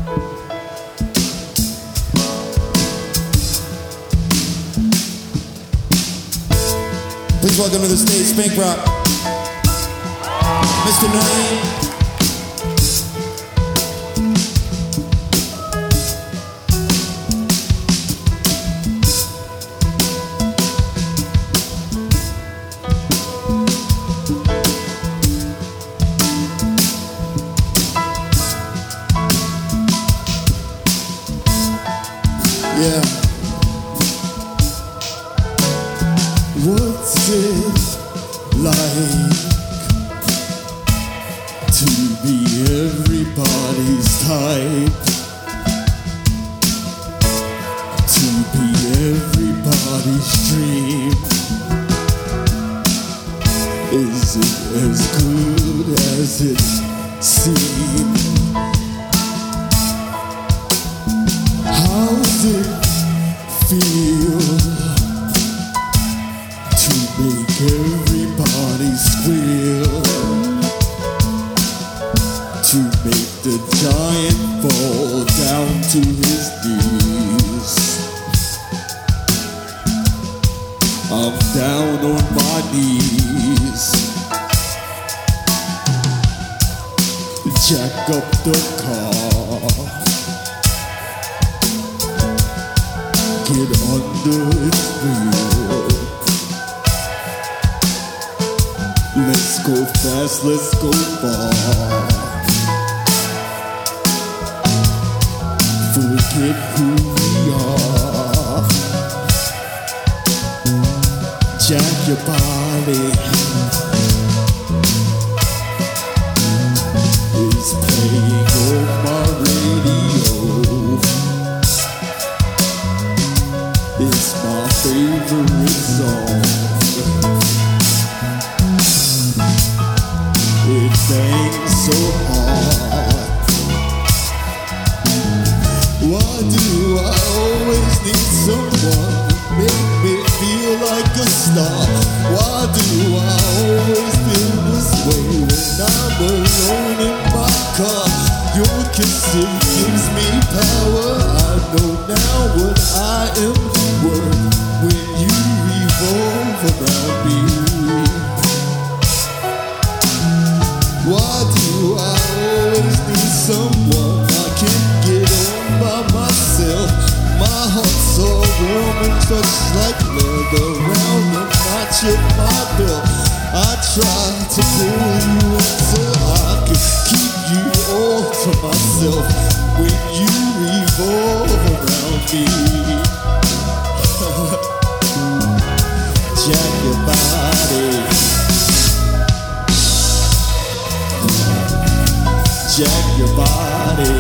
Please welcome to the stage, Pink Rock, Mr. Naeem. Yeah. What's it like to be everybody's type? To be everybody's dream? Is it as good as it seems? How's it feel to make everybody squeal? To make the giant fall down to his knees? I'm down on my knees. Jack up the car. Get under its wheel. Let's go fast, let's go far. Forget who we are. Jack your body. It's playing on my radio. It's my favorite song. It bangs so hard. Why do I always need someone to make me feel like a star? Why do I always feel this way when I'm alone in my car? Your kissing gives me power. I know now what I am worth when you revolve around me. Why do I always need someone I can't get on by myself? My heart's all warm and touched like leather round the notch of my belt. I try to pull you in so I can keep you all to myself when you revolve around me. Jack your body. Jack your body.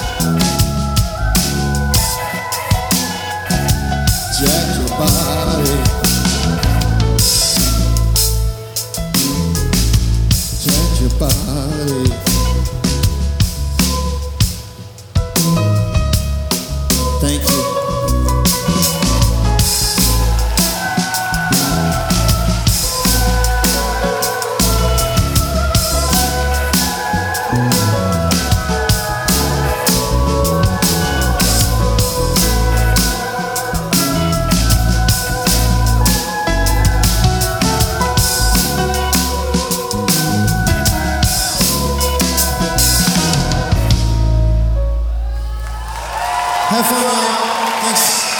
Jack your body. Jack your body. Thank you. Have fun, y'all. Thanks.